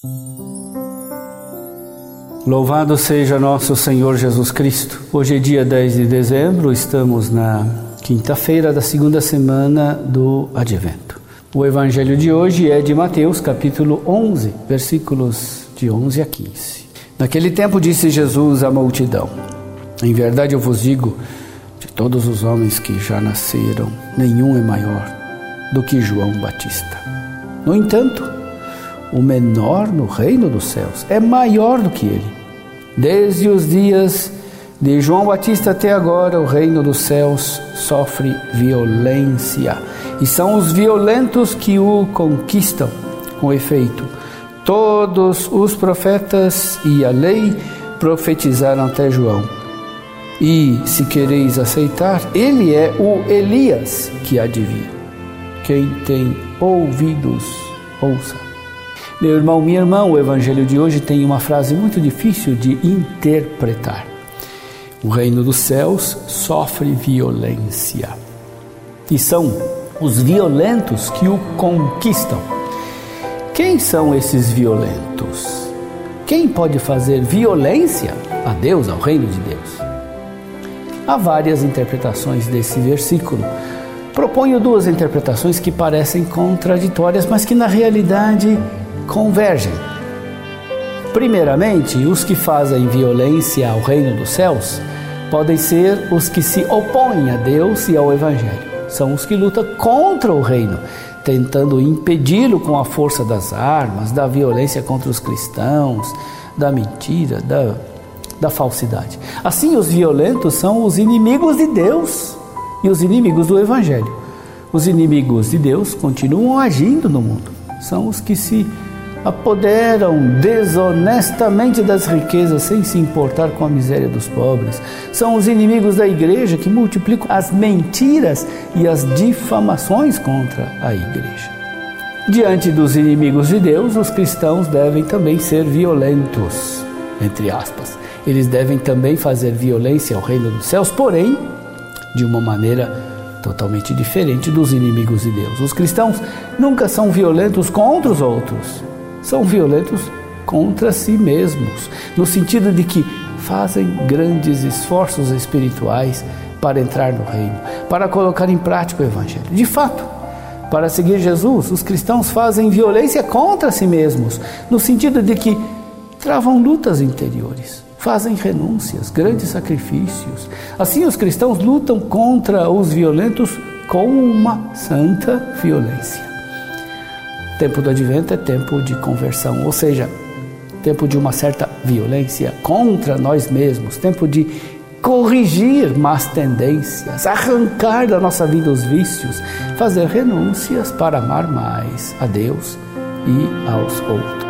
Louvado seja nosso Senhor Jesus Cristo. Hoje é dia 10 de dezembro, estamos na quinta-feira da segunda semana do Advento. O evangelho de hoje é de Mateus, capítulo 11, versículos de 11 a 15. Naquele tempo disse Jesus à multidão: em verdade eu vos digo, de todos os homens que já nasceram, nenhum é maior do que João Batista. No entanto, o menor no reino dos céus é maior do que ele. Desde os dias de João Batista até agora, o reino dos céus sofre violência, e são os violentos que o conquistam. Com efeito, todos os profetas e a lei profetizaram até João. E, se quereis aceitar, ele é o Elias que há de vir. Quem tem ouvidos, ouça. Meu irmão, minha irmã, o evangelho de hoje tem uma frase muito difícil de interpretar. O reino dos céus sofre violência. E são os violentos que o conquistam. Quem são esses violentos? Quem pode fazer violência a Deus, ao reino de Deus? Há várias interpretações desse versículo. Proponho duas interpretações que parecem contraditórias, mas que na realidade convergem. Primeiramente, os que fazem violência ao reino dos céus podem ser os que se opõem a Deus e ao Evangelho. São os que lutam contra o reino, tentando impedi-lo com a força das armas, da violência contra os cristãos, da mentira, da falsidade. Assim, os violentos são os inimigos de Deus e os inimigos do Evangelho. Os inimigos de Deus continuam agindo no mundo. São os que se apoderam desonestamente das riquezas sem se importar com a miséria dos pobres. São os inimigos da igreja que multiplicam as mentiras e as difamações contra a igreja. Diante dos inimigos de Deus, os cristãos devem também ser violentos, entre aspas. Eles devem também fazer violência ao reino dos céus, porém, de uma maneira totalmente diferente dos inimigos de Deus. Os cristãos nunca são violentos contra os outros, são violentos contra si mesmos, no sentido de que fazem grandes esforços espirituais para entrar no reino, para colocar em prática o Evangelho. De fato, para seguir Jesus, os cristãos fazem violência contra si mesmos, no sentido de que travam lutas interiores, fazem renúncias, grandes sacrifícios. Assim, os cristãos lutam contra os violentos com uma santa violência. O tempo do Advento é tempo de conversão, ou seja, tempo de uma certa violência contra nós mesmos, tempo de corrigir más tendências, arrancar da nossa vida os vícios, fazer renúncias para amar mais a Deus e aos outros.